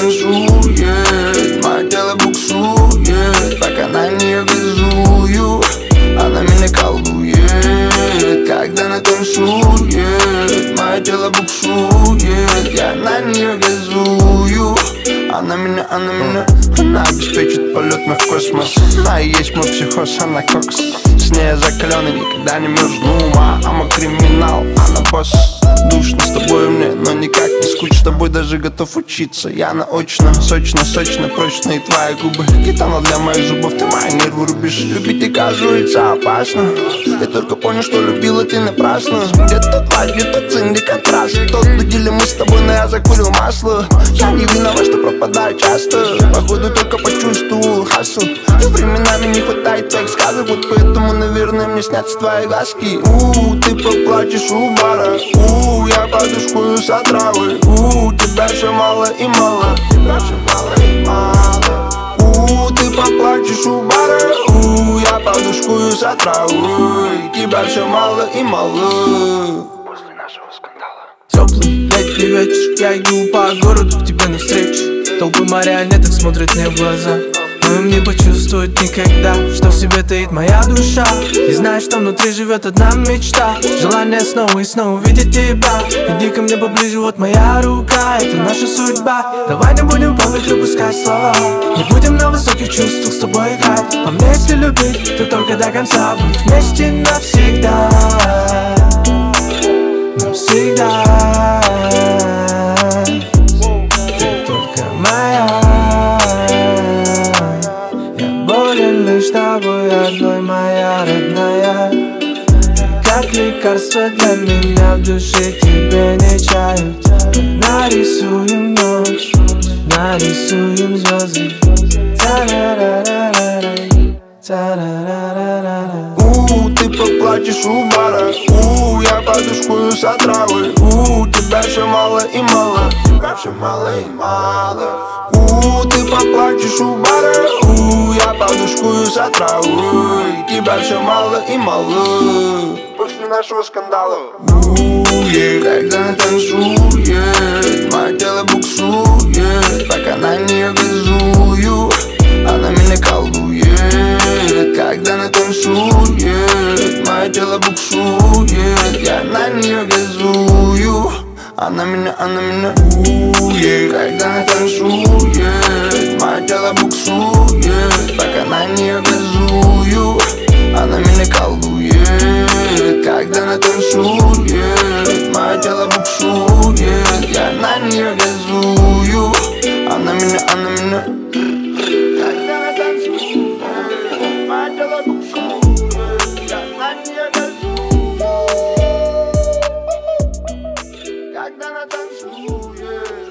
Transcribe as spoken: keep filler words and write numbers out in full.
танцует, мое тело буксует, пока на нее газую, она меня колдует. Когда она танцует, мое тело буксует, я на нее газую, она меня, она меня, она обеспечит полет мой в космос. Она и есть мой психоз, она кокс. С ней я закаленный, никогда не мерзну. Мама криминал, она босс. Душно с тобой мне, но никак не скучно. С тобой даже готов учиться. Я наочно, сочно, сочно, прочно. И твои губы гитана для моих зубов. Ты мои нервы рубишь. Любить оказывается опасно. Я только понял, что любила ты напрасно. Где-то лайк, где-то цин, где контраст. Тот делили мы с тобой, но я закурил масло. Я не виноват, что пропадаю часто. Походу только почувствовал хасл. И временами не хватает твоих сказок. Вот поэтому, наверное, мне снятся твои глазки. У, ты поплачешь у бара. У, я подушкую с отравой. У, тебя все мало и мало. Тебя все мало и мало. У, ты поплачешь у бара. У, я подушкую с отравой. Тебя все мало и мало. После нашего скандала. Теплый летний вечер, я иду по городу к тебе навстречу. Толпы марионеток смотрят мне в глаза, но им не почувствовать никогда, что в себе таит моя душа. И знаешь, что внутри живет одна мечта. Желание снова и снова увидеть тебя. Иди ко мне поближе, вот моя рука. Это наша судьба. Давай не будем повык выпускать слова. Не будем на высоких чувствах с тобой играть. А мне если любить, то только до конца. Быть вместе навсегда. Навсегда. Ты только моя. Лишь тобой одной, моя родная. Ты как лекарство для меня, в душе тебе не чаю. Мы нарисуем ночь, нарисуем звезды. У, ты поплачешь у бара. У, я подушкую с отравой. У, тебя все мало и мало. Тебя все мало и мало. У, ты поплачешь у бара. У, я подушкую с отравой. Тебя все мало и мало. После нашего скандала. У, yeah. Когда она танцует, мое тело буксует, пока на нее газую, она меня колдует. Когда она танцует, мое тело буксует, я на нее газую, она меня, она меня. У, yeah. Когда она танцует, мое тело буксует, пока на нее газую, она меня колдует. Когда она танцует, мое тело буксует, я на нее газую, она меня, она меня. Когда она танцует, мое тело буксует, я на нее газую. Когда она танцует.